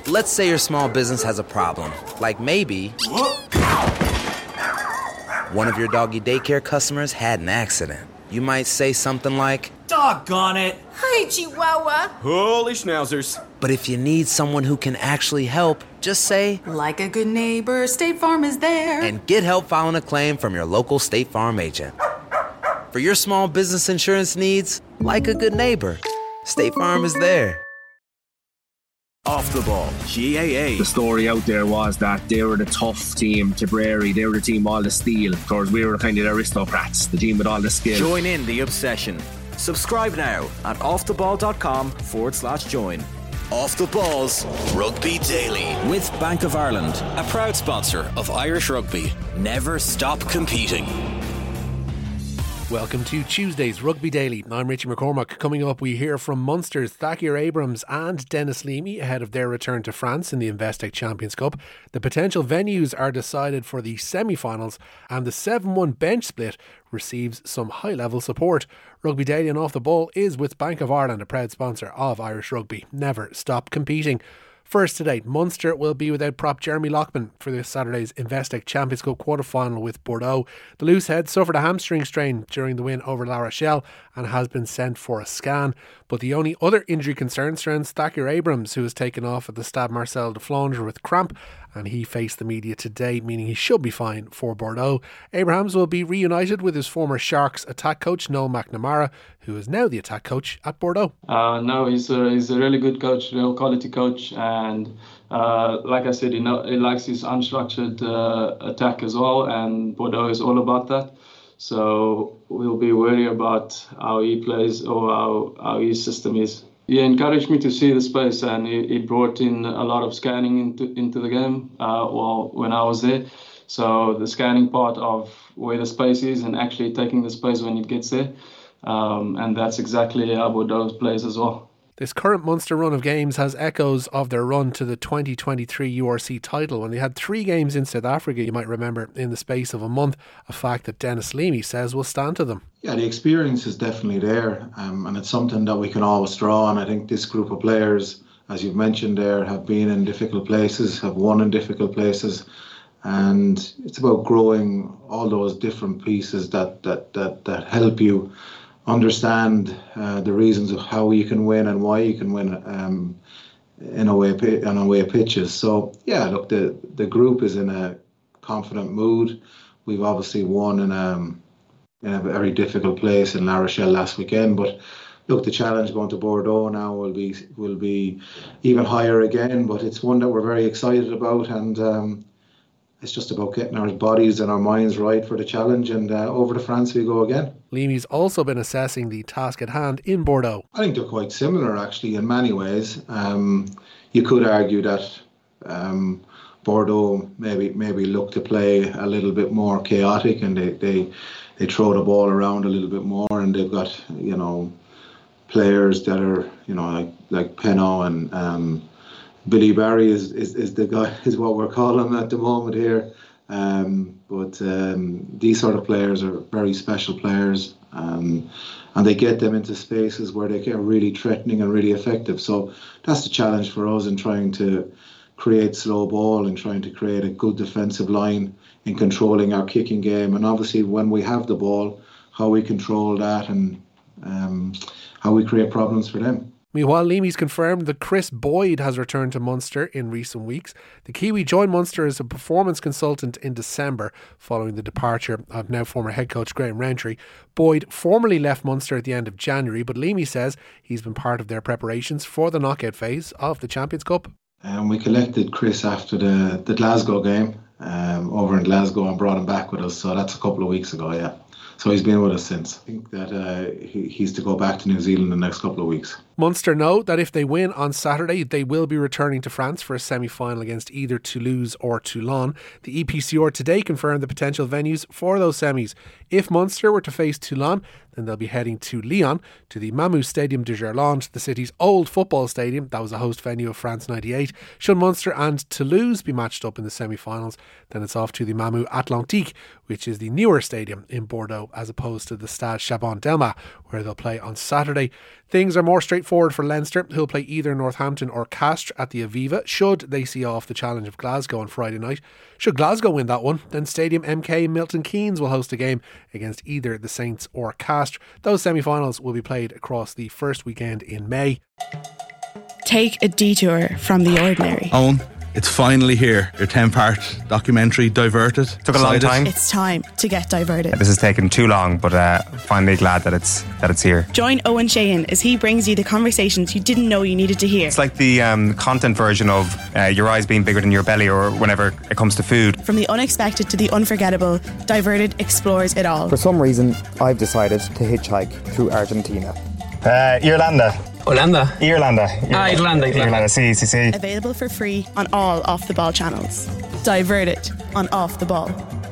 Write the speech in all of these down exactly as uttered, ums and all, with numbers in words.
Let's say your small business has a problem, like maybe one of your doggy daycare customers had an accident. You might say something like, "Doggone it! Hi, Chihuahua!" Holy schnauzers. But if you need someone who can actually help, just say, "Like a good neighbor, State Farm is there." And get help filing a claim from your local State Farm agent. For your small business insurance needs, like a good neighbor, State Farm is there. Off the ball, G A A. The story out there was that they were the tough team, Tipperary. They were the team with all the steel. Of course, we were kind of the aristocrats, the team with all the skill. Join in the obsession. Subscribe now at offtheball.com forward slash join. Off the Ball's Rugby Daily with Bank of Ireland, a proud sponsor of Irish Rugby. Never stop competing. Welcome to Tuesday's Rugby Daily. I'm Richie McCormack. Coming up, we hear from Munster's Thakir Abrams and Dennis Leamy ahead of their return to France in the Investec Champions Cup. The potential venues are decided for the semi-finals, and the seven one bench split receives some high-level support. Rugby Daily and Off the Ball is with Bank of Ireland, a proud sponsor of Irish Rugby. Never stop competing. First to date, Munster will be without prop Jeremy Loughman for this Saturday's Investec Champions Cup quarter-final with Bordeaux. The loosehead suffered a hamstring strain during the win over La Rochelle and has been sent for a scan. But the only other injury concern surrounds Thakir Abrams, who was taken off at the Stade Marcel de Flandre with cramp, and he faced the media today, meaning he should be fine for Bordeaux. Abrams will be reunited with his former Sharks attack coach Noel McNamara, who is now the attack coach at Bordeaux. Uh, no, he's a, he's a really good coach, real quality coach, and uh, like I said, he, know, he likes his unstructured uh, attack as well, and Bordeaux is all about that. So we'll be wary about how he plays or how, how his system is. He encouraged me to see the space, and he, he brought in a lot of scanning into into the game uh, while when I was there. So the scanning part of where the space is and actually taking the space when it gets there. Um, and that's exactly how Bordeaux plays as well. This current Munster run of games has echoes of their run to the twenty twenty-three U R C title when they had three games in South Africa, you might remember, in the space of a month, a fact that Dennis Leamy says will stand to them. Yeah, the experience is definitely there, um, and it's something that we can always draw on. I think this group of players, as you've mentioned there, have been in difficult places, have won in difficult places, and it's about growing all those different pieces that that that, that help you understand uh, the reasons of how you can win and why you can win um, in a way in a way pitches. So yeah, look, the the group is in a confident mood. We've obviously won in a in a very difficult place in La Rochelle last weekend, but look, the challenge going to Bordeaux now will be will be even higher again. But it's one that we're very excited about, and um, it's just about getting our bodies and our minds right for the challenge, and uh, over to France we go again. Leamy's also been assessing the task at hand in Bordeaux. I think they're quite similar actually in many ways. Um, you could argue that um, Bordeaux maybe maybe look to play a little bit more chaotic, and they, they, they throw the ball around a little bit more, and they've got, you know, players that are, you know, like like Penno and um, Billy Barry is, is, is the guy, is what we're calling him at the moment here. Um, but um, these sort of players are very special players, um, and they get them into spaces where they get really threatening and really effective. So that's the challenge for us in trying to create slow ball and trying to create a good defensive line in controlling our kicking game. And obviously when we have the ball, how we control that and um, how we create problems for them. Meanwhile, Leamy's confirmed that Chris Boyd has returned to Munster in recent weeks. The Kiwi joined Munster as a performance consultant in December following the departure of now former head coach Graham Rowntree. Boyd formally left Munster at the end of January, but Leamy says he's been part of their preparations for the knockout phase of the Champions Cup. Um, we collected Chris after the, the Glasgow game um, over in Glasgow and brought him back with us, so that's a couple of weeks ago, yeah. So he's been with us since. I think that uh, he, he's to go back to New Zealand in the next couple of weeks. Munster know that if they win on Saturday, they will be returning to France for a semi-final against either Toulouse or Toulon. The E P C R today confirmed the potential venues for those semis. If Munster were to face Toulon, then they'll be heading to Lyon, to the Mamou Stadium de Gerland, the city's old football stadium that was a host venue of France ninety-eight. Should Munster and Toulouse be matched up in the semi-finals, then it's off to the Mamou Atlantique, which is the newer stadium in Bordeaux as opposed to the Stade Chabon-Delmas, where they'll play on Saturday. Things are more straightforward for Leinster, who'll play either Northampton or Castres at the Aviva, should they see off the challenge of Glasgow on Friday night. Should Glasgow win that one, then Stadium M K in Milton Keynes will host a game against either the Saints or Castres. Those semi-finals will be played across the first weekend in May. Take a detour from the ordinary. Owen, it's finally here. Your ten-part documentary, Diverted. Took a long time. It's time to get diverted. This has taken too long, but uh, finally glad that it's that it's here. Join Owen Sheehan as he brings you the conversations you didn't know you needed to hear. It's like the um, content version of uh, your eyes being bigger than your belly, or whenever it comes to food. From the unexpected to the unforgettable, Diverted explores it all. For some reason, I've decided to hitchhike through Argentina. Uh, Irlanda. Holanda. Irlanda. Ah, Irlanda. Irlanda, sí, sí, sí. Available for free on all Off the Ball channels. Diverted on Off the Ball.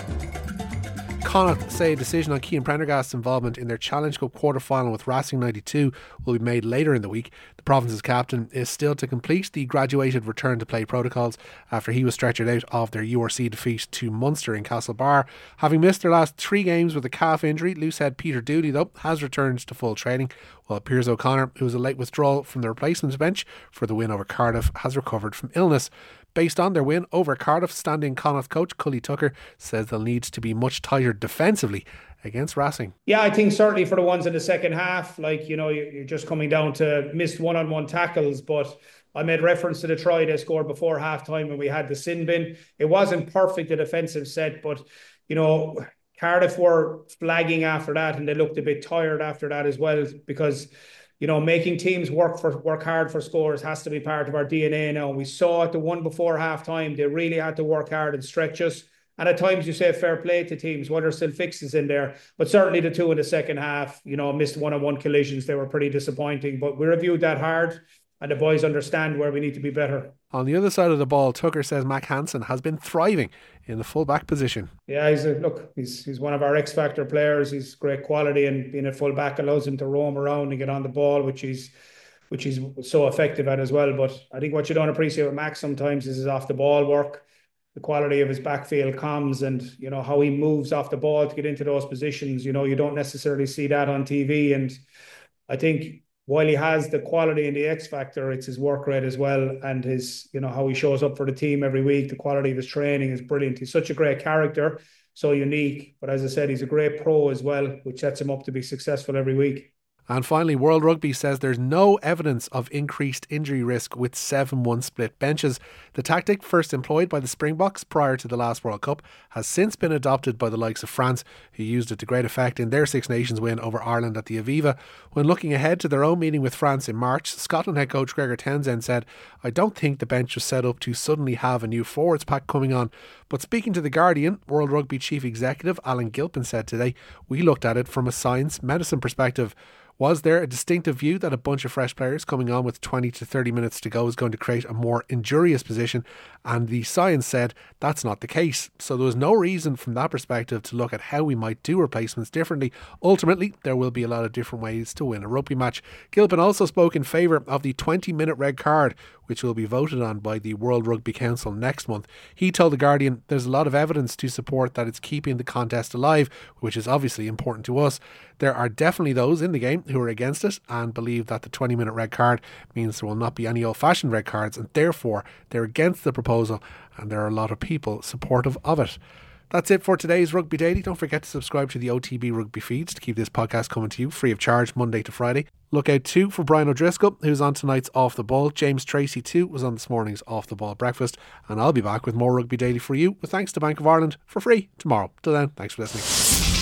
Connacht say a decision on Cian Prendergast's involvement in their Challenge Cup quarter-final with Racing ninety-two will be made later in the week. The province's captain is still to complete the graduated return-to-play protocols after he was stretchered out of their U R C defeat to Munster in Castlebar. Having missed their last three games with a calf injury, loosehead Peter Dooley, though, has returned to full training, while Piers O'Connor, who was a late withdrawal from the replacements bench for the win over Cardiff, has recovered from illness. Based on their win over Cardiff, standing Connacht coach Cully Tucker says they'll need to be much tighter defensively against Racing. Yeah, I think certainly for the ones in the second half, like, you know, you're just coming down to missed one-on-one tackles, but I made reference to the try they scored before half-time when we had the sin bin. It wasn't perfect, the defensive set, but, you know, Cardiff were flagging after that and they looked a bit tired after that as well, because, you know, making teams work for work hard for scores has to be part of our D N A now. We saw it the one before half-time. They really had to work hard and stretch us. And at times you say fair play to teams. Well, there's still fixes in there. But certainly the two in the second half, you know, missed one-on-one collisions. They were pretty disappointing. But we reviewed that hard and the boys understand where we need to be better. On the other side of the ball, Tucker says Mac Hansen has been thriving in the full-back position. Yeah, he's a, look, he's he's one of our X-factor players. He's great quality, and being a full-back allows him to roam around and get on the ball, which he's which he's so effective at as well. But I think what you don't appreciate with Mac sometimes is his off-the-ball work, the quality of his backfield comms, and, you know, how he moves off the ball to get into those positions. You know, you don't necessarily see that on T V. And I think while he has the quality and the X factor, it's his work rate as well, and his, you know, how he shows up for the team every week. The quality of his training is brilliant. He's such a great character, so unique. But as I said, he's a great pro as well, which sets him up to be successful every week. And finally, World Rugby says there's no evidence of increased injury risk with seven one split benches. The tactic first employed by the Springboks prior to the last World Cup has since been adopted by the likes of France, who used it to great effect in their Six Nations win over Ireland at the Aviva. When looking ahead to their own meeting with France in March, Scotland head coach Gregor Townsend said, "I don't think the bench was set up to suddenly have a new forwards pack coming on." But speaking to The Guardian, World Rugby Chief Executive Alan Gilpin said today, "We looked at it from a science medicine perspective. Was there a distinctive view that a bunch of fresh players coming on with twenty to thirty minutes to go is going to create a more injurious position?" And the science said that's not the case. So there was no reason from that perspective to look at how we might do replacements differently. Ultimately, there will be a lot of different ways to win a rugby match. Gilpin also spoke in favour of the twenty minute red card, which will be voted on by the World Rugby Council next month. He told The Guardian there's a lot of evidence to support that it's keeping the contest alive, which is obviously important to us. There are definitely those in the game who are against it and believe that the twenty minute red card means there will not be any old-fashioned red cards, and therefore they're against the proposal, and there are a lot of people supportive of it. That's it for today's Rugby Daily. Don't forget to subscribe to the O T B Rugby feeds to keep this podcast coming to you free of charge Monday to Friday. Look out too for Brian O'Driscoll, who's on tonight's Off the Ball. James Tracy too was on this morning's Off the Ball breakfast, and I'll be back with more Rugby Daily for you with thanks to Bank of Ireland for free tomorrow. Till then, thanks for listening.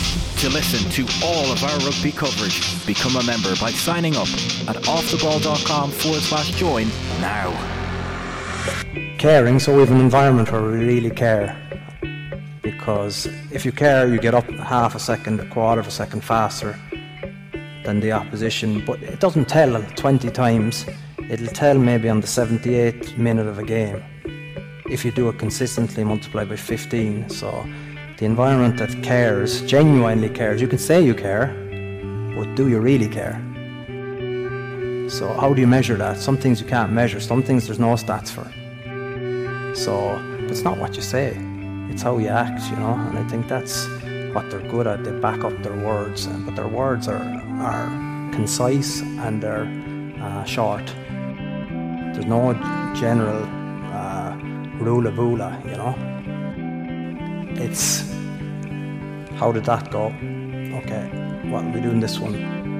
To listen to all of our rugby coverage, become a member by signing up at offtheball.com forward slash join now. Caring, so we have an environment where we really care. Because if you care, you get up half a second, a quarter of a second faster than the opposition. But it doesn't tell twenty times. It'll tell maybe on the seventy-eighth minute of a game. If you do it consistently, multiply by fifteen. So the environment that cares, genuinely cares. You can say you care, but do you really care? So how do you measure that? Some things you can't measure. Some things there's no stats for. So it's not what you say. it's how you act, you know, and I think that's what they're good at. They back up their words, but their words are, are concise and they're uh, short. There's no general uh, rula-bula, you know. It's, how did that go? Okay, what are we doing this one?